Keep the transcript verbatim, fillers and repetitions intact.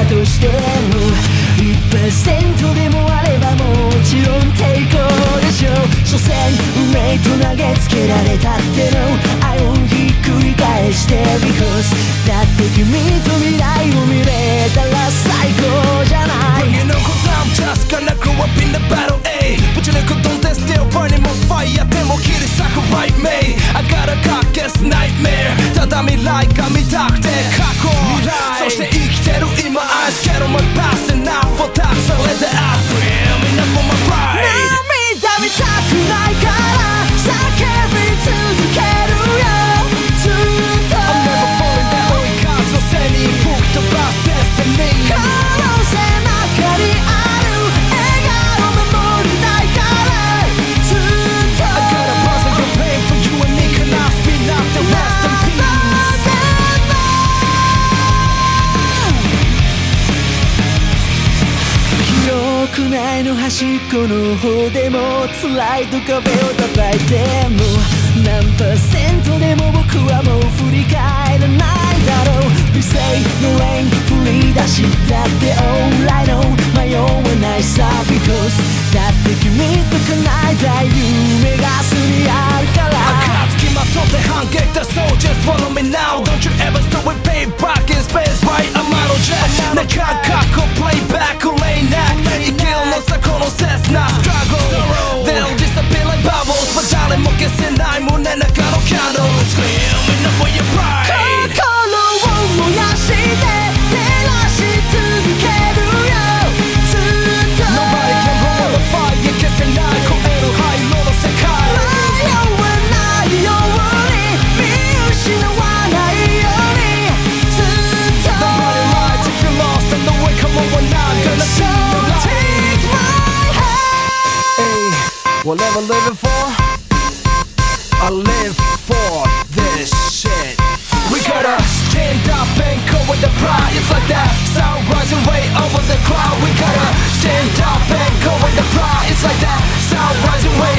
としても いちパーセント でもあればもちろん抵抗でしょう。所詮運命と投げつけられたっての愛をひっくり返して Because だって君と未来を見れたら最高じゃない。 Bring it on cause I'm just gonna grow up in the battle A ぶち抜くどんで still burning more fire でも切り裂く right me I got a cock-ass nightmare ただ未来が見たくて過去そして生きてる今 I scared of my past and now for that so let the eyes scream enough for my pride 涙見たくないから叫び続けるよずっと I'm never falling down 追い風の背に吹き飛ばす destiny 可能性ばかりある笑顔守りたいからずっと I got a person who pain for you and me can I spin out the rest in peace 広くないの端っこの方でも辛いと壁を叩いても何パーセントでも僕はもう振り返らないだろう。理性のレーン振り出したって All I know 迷わないさ Because だって君と叶えたい夢がすりあるから暁まとって反撃だ So just follow me now Don't you ever stop with payback in space right I'm out of jet なかかこ playback レイナック生きるのさこの切な struggle They'll disappear like bubbles But 誰も消せない胸中の candle Screaming up for your pride 心を燃やして照らし続けるよずっと Nobody can blow the fire 消せない声の灰色の世界迷わないように見失わないようにずっと Nobody lies if you're lost and the way come on we're not gonna see you So take my hand Hey, whatever living for I live for this shit We gotta stand up and go with the pride It's like that sound rising way over the cloud We gotta stand up and go with the pride It's like that sound rising way